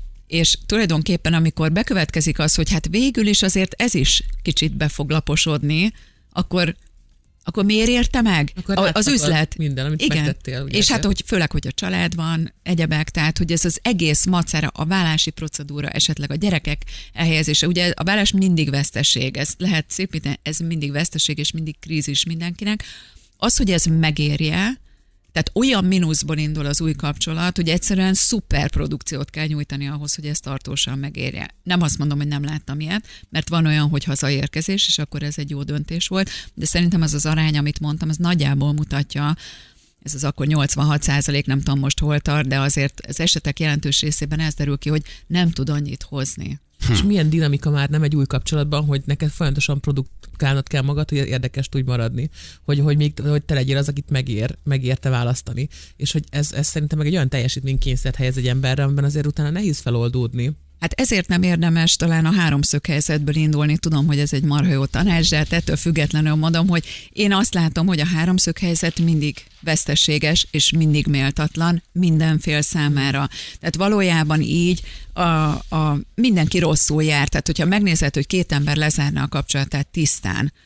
És tulajdonképpen, amikor bekövetkezik az, hogy hát végül is azért ez is kicsit be fog laposodni, akkor, akkor miért érte meg? Akkor az üzlet. Minden, amit igen. megtettél. És hát, hogy főleg, hogy a család van, egyebek, tehát, hogy ez az egész macera, a vállási procedúra, esetleg a gyerekek elhelyezése. Ugye a vállás mindig veszteség, ezt lehet szépíteni, ez mindig veszteség, és mindig krízis mindenkinek. Az, hogy ez megérje, tehát olyan mínuszból indul az új kapcsolat, hogy egyszerűen szuper produkciót kell nyújtani ahhoz, hogy ez tartósan megérje. Nem azt mondom, hogy nem láttam ilyet, mert van olyan, hogy hazaérkezés, és akkor ez egy jó döntés volt, de szerintem az az arány, amit mondtam, az nagyjából mutatja, ez az akkor nyolcvanhat százalék, nem tudom most hol tart, de azért az esetek jelentős részében ez derül ki, hogy nem tud annyit hozni. Hm. És milyen dinamika már nem egy új kapcsolatban, hogy neked folyamatosan produkálnod kell magad, hogy érdekes tudj maradni, hogy, hogy, még, hogy te legyél az, akit megér, megérte választani. És hogy ez, ez szerintem meg egy olyan teljesítménykényszert helyez egy emberre, amiben azért utána nehéz feloldódni. Hát ezért nem érdemes talán a háromszög helyzetből indulni. Tudom, hogy ez egy marha jó tanács, de hát ettől függetlenül mondom, hogy én azt látom, hogy a háromszög helyzet mindig veszteséges és mindig méltatlan minden fél számára. Tehát valójában így a, a mindenki rosszul jár. Tehát hogyha megnézed, hogy két ember lezárna a kapcsolatát tisztán,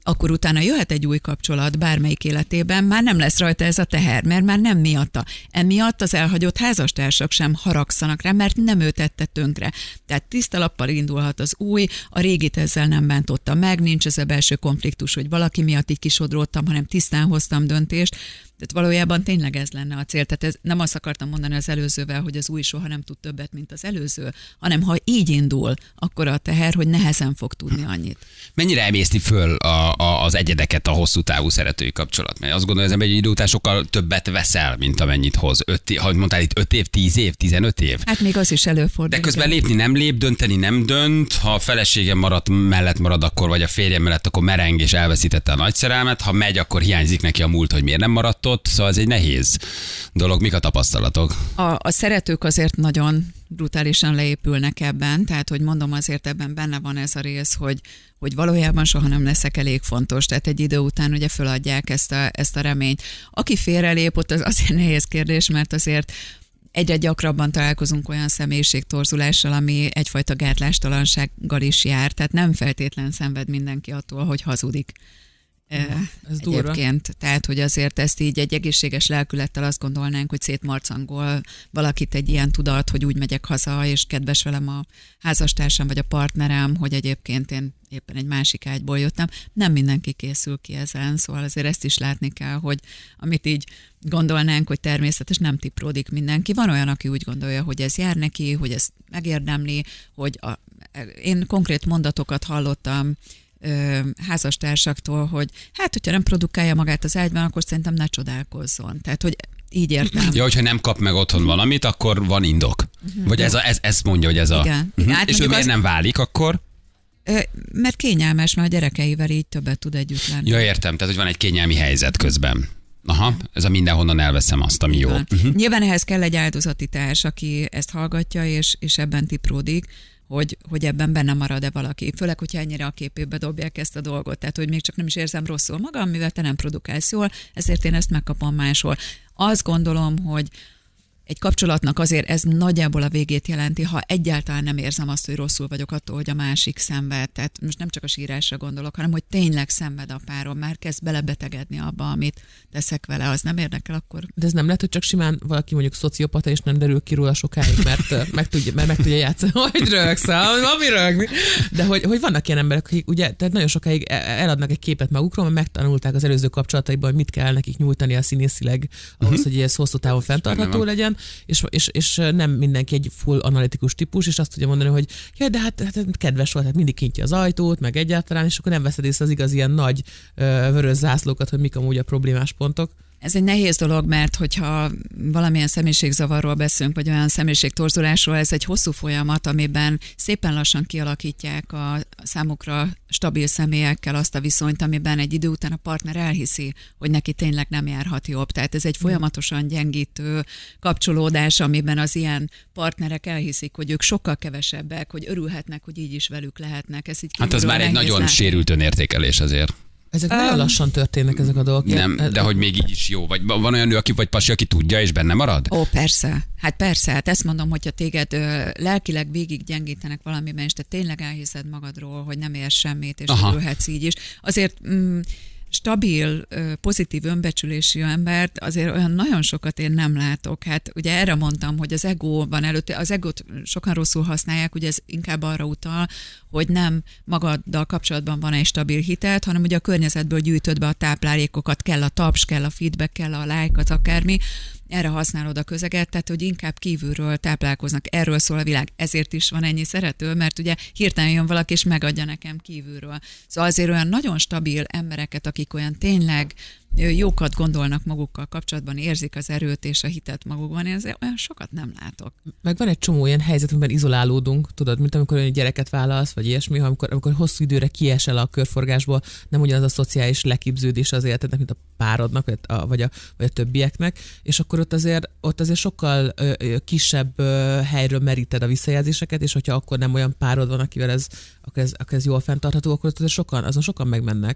akkor utána jöhet egy új kapcsolat bármelyik életében, már nem lesz rajta ez a teher, mert már nem miatta. Emiatt az elhagyott házastársak sem haragszanak rá, mert nem ő tette tönkre. Tehát tiszta lappal indulhat az új, a régit ezzel nem bántotta meg, nincs ez a belső konfliktus, hogy valaki miatt így kisodródtam, hanem tisztán hoztam döntést. Tehát valójában tényleg ez lenne a cél. Tehát ez, nem azt akartam mondani az előzővel, hogy az új soha nem tud többet, mint az előző, hanem ha így indul, akkor a teher, hogy nehezen fog tudni annyit. Mennyire emészti föl a, a, az egyedeket a hosszú távú szeretői kapcsolat? Mert azt gondolom, hogy az ember egy idő után sokkal többet veszel, mint amennyit hoz. Öt, ha mondtál itt öt év, tíz év, tizenöt év? Hát még az is előfordul. De közben lépni nem lép, dönteni nem dönt. Ha a feleségem marad mellett marad, akkor vagy a férjem mellett, akkor mereng és elveszítette a nagy szerelmet. Ha megy, akkor hiányzik neki a múlt, hogy miért nem maradt ott. Szóval ez egy nehéz dolog. Mik a tapasztalatok? A, a szeretők azért nagyon brutálisan leépülnek ebben, tehát hogy mondom, azért ebben benne van ez a rész, hogy, hogy valójában soha nem leszek elég fontos, tehát egy idő után ugye föladják ezt a, ezt a reményt. Aki félrelép, ott az azért nehéz kérdés, mert azért egyre gyakrabban találkozunk olyan személyiségtorzulással, ami egyfajta gátlástalansággal is jár, tehát nem feltétlen szenved mindenki attól, hogy hazudik. Ez egyébként. Tehát, hogy azért ezt így egy egészséges lelkülettel azt gondolnánk, hogy szétmarcangol valakit egy ilyen tudat, hogy úgy megyek haza, és kedves velem a házastársam vagy a partnerem, hogy egyébként én éppen egy másik ágyból jöttem. Nem mindenki készül ki ezen, szóval azért ezt is látni kell, hogy amit így gondolnánk, hogy természetes, nem tipródik mindenki. Van olyan, aki úgy gondolja, hogy ez jár neki, hogy ez megérdemli, hogy a, én konkrét mondatokat hallottam Ö, házastársaktól, hogy hát, hogyha nem produkálja magát az ágyban, akkor szerintem ne csodálkozzon. Tehát, hogy így értem. Ja, hogyha nem kap meg otthon valamit, akkor van indok. Uh-huh. Vagy ez, a, ez, ez mondja, hogy ez a... Igen. Uh-huh. Hát és ő miért az... nem válik akkor? Ö, mert kényelmes, mert a gyerekeivel így többet tud együtt lenni. Ja, értem, tehát, hogy van egy kényelmi helyzet közben. Aha, ez a mindenhonnan elveszem azt, ami jó. Uh-huh. Nyilván ehhez kell egy áldozati társ, aki ezt hallgatja, és, és ebben tipródik, hogy, hogy ebben benne marad-e valaki. Főleg, hogyha ennyire a képébe dobják ezt a dolgot. Tehát, hogy még csak nem is érzem rosszul magam, mivel te nem produkálsz jól, ezért én ezt megkapom máshol. Azt gondolom, hogy egy kapcsolatnak azért ez nagyjából a végét jelenti, ha egyáltalán nem érzem azt, hogy rosszul vagyok attól, hogy a másik szenved. Tehát most nem csak a sírásra gondolok, hanem hogy tényleg szenved a párom, már kezd belebetegedni abba, amit teszek vele, az nem érdekel, akkor... De ez nem lehet, hogy csak simán valaki mondjuk szociopata, és nem derül ki róla sokáig, mert meg tudja, mert meg tudja játszani, hogy rögsz, van mi rögni. De hogy, hogy vannak ilyen emberek, akik ugye, tehát nagyon sokáig eladnak egy képet magukról, mert megtanulták az előző kapcsolataiban, hogy mit kell nekik nyújtani a színészileg ahhoz, uh-huh. hogy ez hosszú távon fenntartható legyen. És, és, és nem mindenki egy full analitikus típus, és azt tudja mondani, hogy ja, de hát, hát kedves volt, hát mindig kinyitja az ajtót, meg egyáltalán, és akkor nem veszed észre az igaz ilyen nagy ö, vörös zászlókat, hogy mik amúgy a problémás pontok. Ez egy nehéz dolog, mert hogyha valamilyen személyiségzavarról beszélünk, vagy olyan személyiségtorzulásról, ez egy hosszú folyamat, amiben szépen lassan kialakítják a számukra stabil személyekkel azt a viszonyt, amiben egy idő után a partner elhiszi, hogy neki tényleg nem járhat jobb. Tehát ez egy folyamatosan gyengítő kapcsolódás, amiben az ilyen partnerek elhiszik, hogy ők sokkal kevesebbek, hogy örülhetnek, hogy így is velük lehetnek. Ez így hát az már egy nagyon látni. Sérült önértékelés azért. Ezek um, nagyon lassan történnek ezek a dolgok. Nem, de hogy még így is jó. Vagy van olyan nő, aki vagy pasi, aki tudja, és benne marad? Ó, persze. Hát persze. Hát ezt mondom, hogyha téged ö, lelkileg végig gyengítenek valamiben, és te tényleg elhiszed magadról, hogy nem érsz semmit, és örülhetsz így is. Azért... Mm, stabil, pozitív önbecsülésű embert azért olyan nagyon sokat én nem látok. Hát ugye erre mondtam, hogy az ego van előtte, az egót sokan rosszul használják, ugye ez inkább arra utal, hogy nem magaddal kapcsolatban van egy stabil hitet, hanem ugye a környezetből gyűjtöd be a táplálékokat, kell a taps, kell a feedback, kell a like, az akármi, erre használod a közeget, tehát hogy inkább kívülről táplálkoznak. Erről szól a világ. Ezért is van ennyi szerető, mert ugye hirtelen jön valaki, és megadja nekem kívülről. Szóval azért olyan nagyon stabil embereket, akik olyan tényleg jókat gondolnak magukkal kapcsolatban, érzik az erőt és a hitet magukban, én azért olyan sokat nem látok. Meg van egy csomó ilyen helyzet, amiben izolálódunk, tudod, mint amikor olyan gyereket válasz, vagy ilyesmi, amikor, amikor hosszú időre kiesel a körforgásból, nem ugyanaz a szociális lekipződés az életednek, mint a párodnak, vagy a, vagy a, vagy a többieknek, és akkor ott azért, ott azért sokkal ö, ö, kisebb ö, helyről meríted a visszajelzéseket, és hogyha akkor nem olyan párod van, akivel ez, akkor ez, akkor ez jól fenntartható, akkor ott azért sokan, azon sokan megmennek.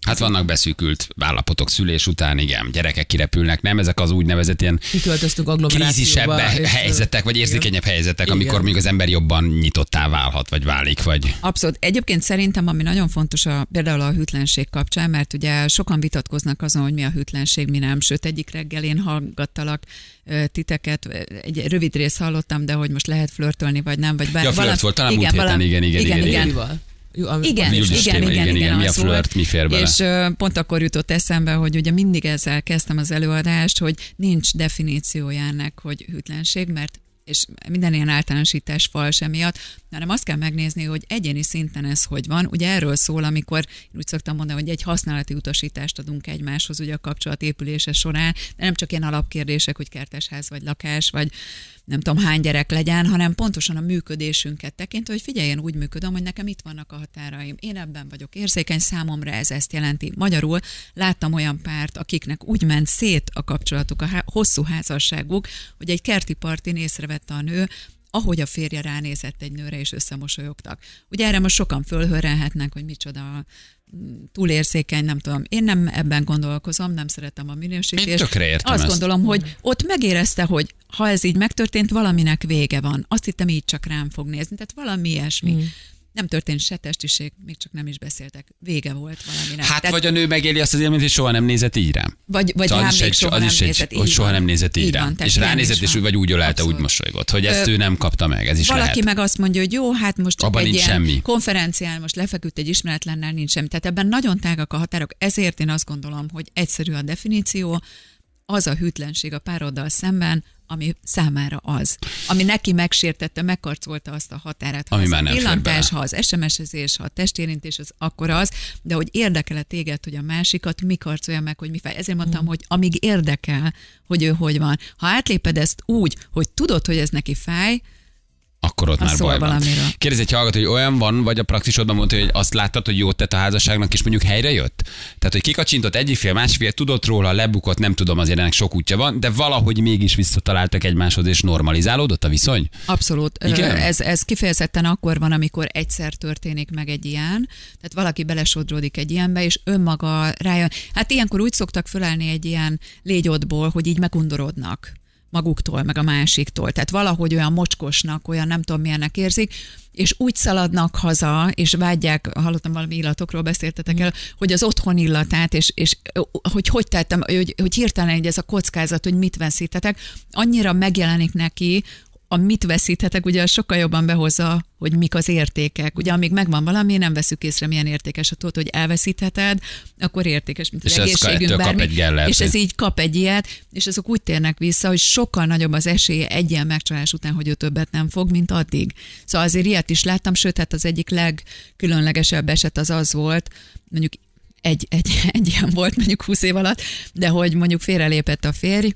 Hát vannak beszűkült állapotok szülés után, igen, gyerekek kirepülnek, nem ezek az úgynevezett ilyen krízisebb helyzetek, vagy érzékenyebb helyzetek, igen. amikor még az ember jobban nyitottá válhat, vagy válik, vagy... Abszolút. Egyébként szerintem, ami nagyon fontos a, például a hűtlenség kapcsán, mert ugye sokan vitatkoznak azon, hogy mi a hűtlenség, mi nem, sőt egyik reggel én hallgattalak titeket, egy rövid rész hallottam, de hogy most lehet flörtölni, vagy nem, vagy bár... Ja, flört volt, talán múlt héten, igen, igen, igen. igen. igen. Igen, igen, igen, igen, igen, igen, mi a flört, mi fér bele. És uh, pont akkor jutott eszembe, hogy ugye mindig ezzel kezdtem az előadást, hogy nincs definíciója ennek, hogy hűtlenség, mert és minden ilyen általánosítás fals emiatt, hanem azt kell megnézni, hogy egyéni szinten ez hogy van. Ugye erről szól, amikor én úgy szoktam mondani, hogy egy használati utasítást adunk egymáshoz ugye a kapcsolat épülése során, de nem csak ilyen alapkérdések, hogy kertesház vagy lakás, vagy nem tudom hány gyerek legyen, hanem pontosan a működésünket tekintve, hogy figyelj, én úgy működöm, hogy nekem itt vannak a határaim. Én ebben vagyok érzékeny, számomra ez ezt jelenti. Magyarul láttam olyan párt, akiknek úgy ment szét a kapcsolatuk, a há- hosszú házasságuk, hogy egy kerti partin észrevette a nő, ahogy a férje ránézett egy nőre, és összemosolyogtak. Ugye erre most sokan fölhörrelhetnek, hogy micsoda túlérzékeny, nem tudom. Én nem ebben gondolkozom, nem szeretem a minősítést. Én tökre értem Azt ezt. gondolom, hogy ott megérezte, hogy ha ez így megtörtént, valaminek vége van. Azt hittem, így csak rám fog nézni. Tehát valami ilyesmi. Mm. Nem történt se testiség, még csak nem is beszéltek. Vége volt valaminek. Hát Tehát, vagy a nő megéli azt az élményt, hogy soha nem nézett így rám. Vagy, vagy szóval rám az még egy, soha az nem is egy, nézett. hogy soha nem nézett így, így rám. Van, és ránézett, és vagy úgy ölelte, úgy mosolygott, hogy ezt Ö, ő nem kapta meg. Ez is valaki lehet. meg azt mondja, hogy jó, hát most csak abban egy nincs ilyen semmi. konferencián most lefeküdt egy ismeretlennel, nincs semmi. Tehát ebben nagyon tágak a határok, ezért én azt gondolom, hogy egyszerű a definíció, az a hűtlenség a pároddal szemben, ami számára az. Ami neki megsértette, megkarcolta azt a határát. Ha ami az már a nem pillantás, ha az es em es-ezés, ha a testérintés, az akkor az, de hogy érdekel-e téged, hogy a másikat mi karcolja meg, hogy mi fáj. Ezért mondtam, mm. hogy amíg érdekel, hogy ő hogy van. Ha átléped ezt úgy, hogy tudod, hogy ez neki fáj, akkor ott az már baj van. valamiről. Kérdez egy hallgató, hogy olyan van, vagy a praxisodban mondta, hogy azt láttad, hogy jót tett a házasságnak, és mondjuk helyre jött? Tehát, hogy kikacsintott egyik fél, másik fél, tudott róla, lebukott, nem tudom, azért ennek sok útja van, de valahogy mégis visszataláltak egymáshoz, és normalizálódott a viszony? Abszolút. Igen? Ez, ez kifejezetten akkor van, amikor egyszer történik meg egy ilyen, tehát valaki belesodródik egy ilyenbe, és önmaga rájön. Hát ilyenkor úgy szoktak fölállni egy ilyen légyodból, hogy így megundorodnak maguktól, meg a másiktól. Tehát valahogy olyan mocskosnak, olyan nem tudom milyennek érzik, és úgy szaladnak haza, és vágyják, hallottam valami illatokról beszéltetek el, hogy az otthon illatát, és, és hogy hogy tettem, hogy, hogy hirtelen egy ez a kockázat, hogy mit veszítetek, annyira megjelenik neki, a mit veszíthetek, ugye az sokkal jobban behozza, hogy mik az értékek. Ugye amíg megvan valami, nem veszük észre, milyen értékes, a tudod, hogy elveszítheted, akkor értékes, mint az és egészségünk, bármi. Egy és ez így kap egy ilyet, és azok úgy térnek vissza, hogy sokkal nagyobb az esélye egy ilyen megcsalás után, hogy ő többet nem fog, mint addig. Szóval azért ilyet is láttam, sőt, hát az egyik legkülönlegesebb eset az az volt, mondjuk egy, egy, egy ilyen volt mondjuk húsz év alatt, de hogy mondjuk félrelépett a férj,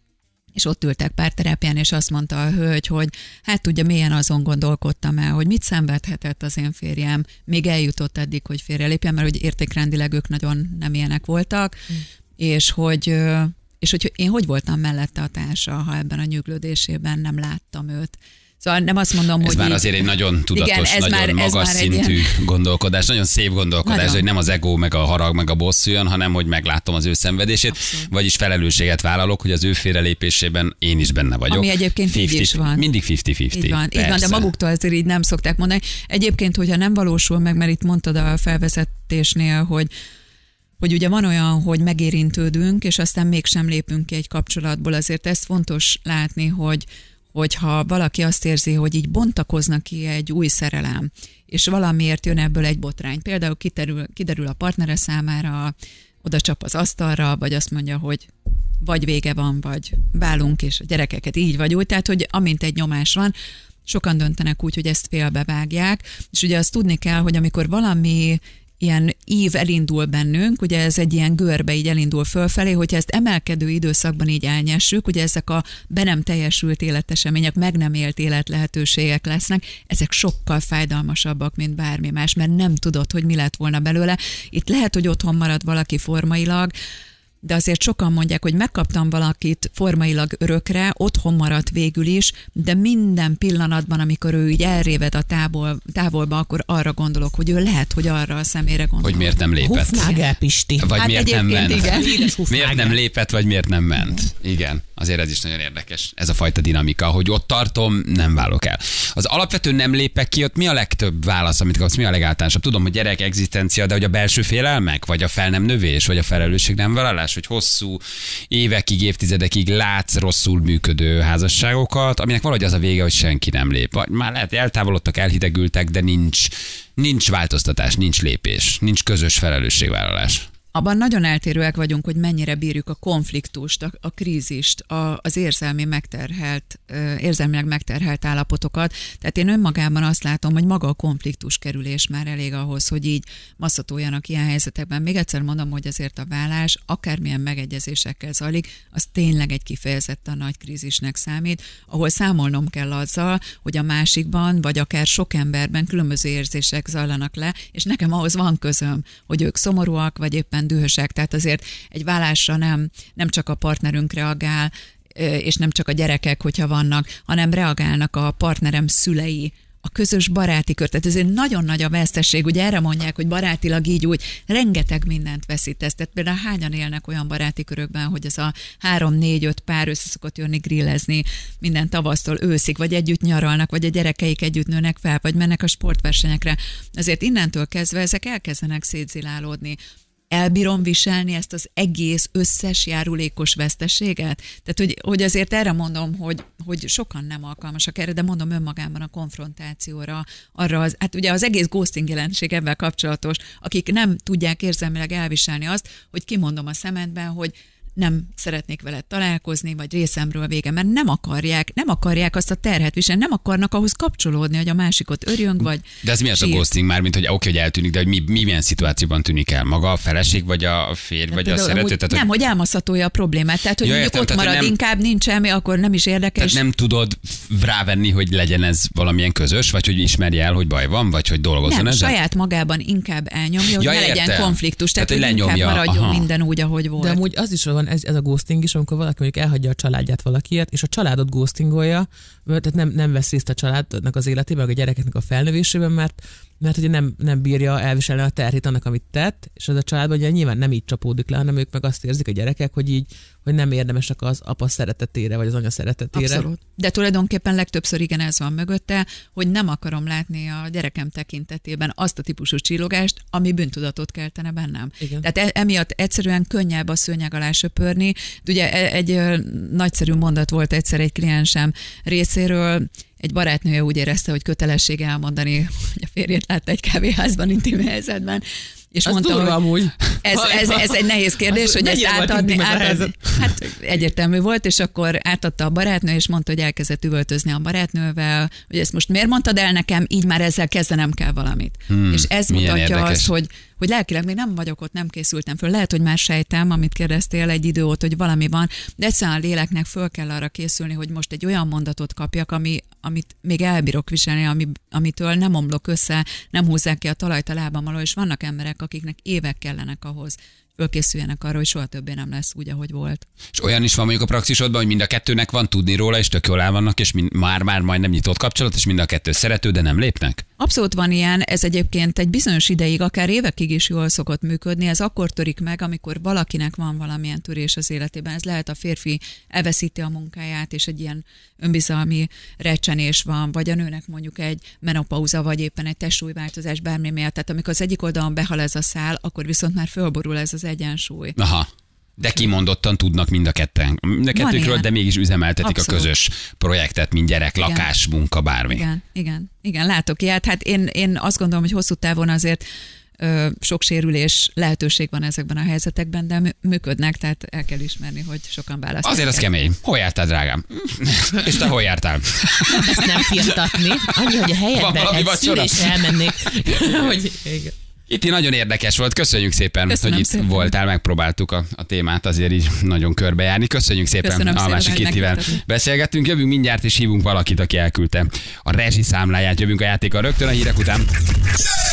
és ott ültek párterápián, és azt mondta a hölgy, hogy hát ugye mélyen azon gondolkodtam el, hogy mit szenvedhetett az én férjem, még eljutott eddig, hogy félrelépjen, mert hogy értékrendileg ők nagyon nem ilyenek voltak, mm. és hogy és hogy én hogy voltam mellette a társa, ha ebben a nyüglődésében nem láttam őt. Szóval nem azt mondom, ez hogy... Ez már így, azért egy nagyon tudatos, igen, nagyon már, magas szintű ilyen... gondolkodás, nagyon szép gondolkodás, nagyon. Hogy nem az ego, meg a harag, meg a bosszú jön, hanem hogy meglátom az ő szenvedését, abszolút. Vagyis felelősséget vállalok, hogy az ő félrelépésében én is benne vagyok. Ami egyébként fifty, így is van. Mindig fifty-fifty. Így van, így van, de maguktól azért így nem szokták mondani. Egyébként, hogyha nem valósul meg, mert itt mondtad a felvezetésnél, hogy hogy ugye van olyan, hogy megérintődünk, és aztán mégsem lépünk ki egy kapcsolatból, azért ez fontos látni, hogy hogyha valaki azt érzi, hogy így bontakoznak ki egy új szerelem, és valamiért jön ebből egy botrány. Például kiderül, kiderül a partnere számára, oda csap az asztalra, vagy azt mondja, hogy vagy vége van, vagy válunk, és a gyerekeket így vagy úgy. Tehát, hogy amint egy nyomás van, sokan döntenek úgy, hogy ezt félbevágják, és ugye azt tudni kell, hogy amikor valami ilyen ív elindul bennünk, ugye ez egy ilyen görbe így elindul fölfelé, hogyha ezt emelkedő időszakban így elnyessük, ugye ezek a be nem teljesült életesemények, meg nem élt életlehetőségek lesznek, ezek sokkal fájdalmasabbak, mint bármi más, mert nem tudod, hogy mi lett volna belőle. Itt lehet, hogy otthon marad valaki formailag, de azért sokan mondják, hogy megkaptam valakit formailag örökre, otthon maradt végül is, de minden pillanatban, amikor ő így elréved a távol, távolba, akkor arra gondolok, hogy ő lehet, hogy arra a személyre gondol. Hogy miért nem lépett. Hufnagel, Pisti. Vagy Hát miért nem ment. igen. Miért nem lépett, vagy miért nem ment. Igen, azért ez is nagyon érdekes, ez a fajta dinamika, hogy ott tartom, nem válok el. Az alapvető nem lépek ki, ott mi a legtöbb válasz, amit kapsz, mi a legáltalánosabb? Tudom, hogy gyerek egzisztencia, de hogy a belső félelmek, vagy a fel nem növés, vagy a felelősség nem vállalás, hogy hosszú évekig, évtizedekig látsz rosszul működő házasságokat, aminek valahogy az a vége, hogy senki nem lép. Vagy már lehet, eltávolodtak, elhidegültek, de nincs, nincs változtatás, nincs lépés, nincs közös felelősségvállalás. Abban nagyon eltérőek vagyunk, hogy mennyire bírjuk a konfliktust, a, a krízist, a, az érzelmi megterhelt, érzelmileg megterhelt állapotokat. Tehát én önmagában azt látom, hogy maga a konfliktus kerülés már elég ahhoz, hogy így masszatoljanak ilyen helyzetekben. Még egyszer mondom, hogy azért a vállás akármilyen megegyezésekkel zajlik, az tényleg egy kifejezetten nagy krízisnek számít, ahol számolnom kell azzal, hogy a másikban, vagy akár sok emberben különböző érzések zajlanak le, és nekem ahhoz van közöm, hogy ők szomorúak, vagy éppen dühösek, tehát azért egy vállásra nem, nem csak a partnerünk reagál, és nem csak a gyerekek, hogyha vannak, hanem reagálnak a partnerem szülei, a közös baráti kör. Tehát ez egy nagyon nagy a vesztesség, ugye erre mondják, hogy barátilag így úgy rengeteg mindent veszítesz. Tehát például hányan élnek olyan baráti körökben, hogy ez a három, négy, öt pár össze szokott jönni grillezni minden tavasztól őszig, vagy együtt nyaralnak, vagy a gyerekeik együtt nőnek fel, vagy mennek a sportversenyekre. Azért innentől kezdve ezek elkezdenek szétzilálódni. Elbírom viselni ezt az egész összes járulékos veszteséget? Tehát, hogy, hogy azért erre mondom, hogy, hogy sokan nem alkalmasak erre, de mondom önmagában a konfrontációra, arra az, hát ugye az egész ghosting jelenség ebben kapcsolatos, akik nem tudják érzelmileg elviselni azt, hogy kimondom a szemedben, hogy nem szeretnék veled találkozni, vagy részemről vége, mert nem akarják, nem akarják azt a terhet viselni, nem akarnak ahhoz kapcsolódni, hogy a másikot örjönk, vagy de ez mi az a ghosting már, mint hogy oké, okay, hogy eltűnik, de hogy mi, mi milyen szituációban tűnik el? Maga a feleség, vagy a férj, de vagy a szerető? Tehát, nem, hogy elmaszatolja a problémát, tehát hogy ja, mondjuk értem, ott marad, nem, inkább nincs semmi, akkor nem is érdekes. Tehát nem tudod rávenni, hogy legyen ez valamilyen közös, vagy hogy ismerje el, hogy baj van, vagy hogy dolgozzon nem, ezzel? saját magában inkább elnyomja, hogy ja, ne legyen értem. konfliktus, tehát, tehát hogy lenyomja, inkább maradjon aha. minden úgy, ahogy volt. De amúgy az is van, ez, ez a ghosting is, amikor valaki mondjuk elhagyja a családját valakiért, és a családot ghostingolja, tehát nem, nem vesz részt a családnak az életében, meg a gyerekeknek a felnövésében, mert mert ugye nem, nem bírja elviselni a terhét annak, amit tett, és az a családban ugye nyilván nem így csapódik le, hanem ők meg azt érzik a gyerekek, hogy így, hogy nem érdemesek az apa szeretetére, vagy az anya szeretetére. Abszolút. De tulajdonképpen legtöbbször igen ez van mögötte, hogy nem akarom látni a gyerekem tekintetében azt a típusú csillogást, ami bűntudatot keltene bennem. Igen. Tehát emiatt egyszerűen könnyebb a szőnyeg alá söpörni. Ugye egy nagyszerű mondat volt egyszer egy kliensem részéről, egy barátnője úgy érezte, hogy kötelessége elmondani, hogy a férjét látta egy kávéházban intim helyzetben, és az mondta, hogy amúgy. Ez, ez, ez egy nehéz kérdés, az hogy ezt átadni. átadni hát egyértelmű volt, és akkor átadta a barátnő, és mondta, hogy elkezdett üvöltözni a barátnővel, hogy ezt most miért mondtad el nekem, így már ezzel kezdenem kell valamit. Hmm, és ez mutatja érdekes. azt, hogy hogy lelkileg még nem vagyok ott, nem készültem föl. Lehet, hogy már sejtem, amit kérdeztél egy idő óta, hogy valami van, de egyszerűen a léleknek föl kell arra készülni, hogy most egy olyan mondatot kapjak, ami, amit még elbírok viselni, ami, amitől nem omlok össze, nem húzzák ki a talajt a lábam alól, és vannak emberek, akiknek évek kellenek ahhoz, fölkészüljenek arra, hogy soha többé nem lesz úgy, ahogy volt. És olyan is van mondjuk a praxisodban, hogy mind a kettőnek van tudni róla, és tök jól el vannak, és már-már majd nem nyitott kapcsolat, és mind a kettő szerető, de nem lépnek? Abszolút van ilyen, ez egyébként egy bizonyos ideig, akár évekig is jól szokott működni, ez akkor törik meg, amikor valakinek van valamilyen törés az életében. Ez lehet a férfi elveszíti a munkáját, és egy ilyen önbizalmi recsenés van, vagy a nőnek mondjuk egy menopauza, vagy éppen egy testsúlyváltozás bármi miatt. Tehát amikor az egyik oldalon behal ez a szál, akkor viszont már fölborul ez az egyensúly. Aha. De kimondottan tudnak mind a ketten. Mind a kettőkről, de mégis üzemeltetik Abszolút. A közös projektet, mint gyerek, igen. Lakás, munka, bármi. Igen, igen, igen, látok ilyet. Hát én, én azt gondolom, hogy hosszú távon azért ö, sok sérülés lehetőség van ezekben a helyzetekben, de működnek, tehát el kell ismerni, hogy sokan választják. Azért az kemény. Hol jártál, drágám? És te hol jártál? Ezt nem firtatni. Annyi, hogy a helyedben egy szülésre elmennék. hogy... Itt nagyon érdekes volt, köszönjük szépen, Köszönöm hogy itt szépen. voltál, megpróbáltuk a, a témát azért így nagyon körbejárni. Köszönjük szépen, Köszönöm Almási szépen, Kittivel beszélgettünk, jövünk mindjárt és hívunk valakit, aki elküldte a rezsiszámláját, jövünk a játékkal rögtön a hírek után.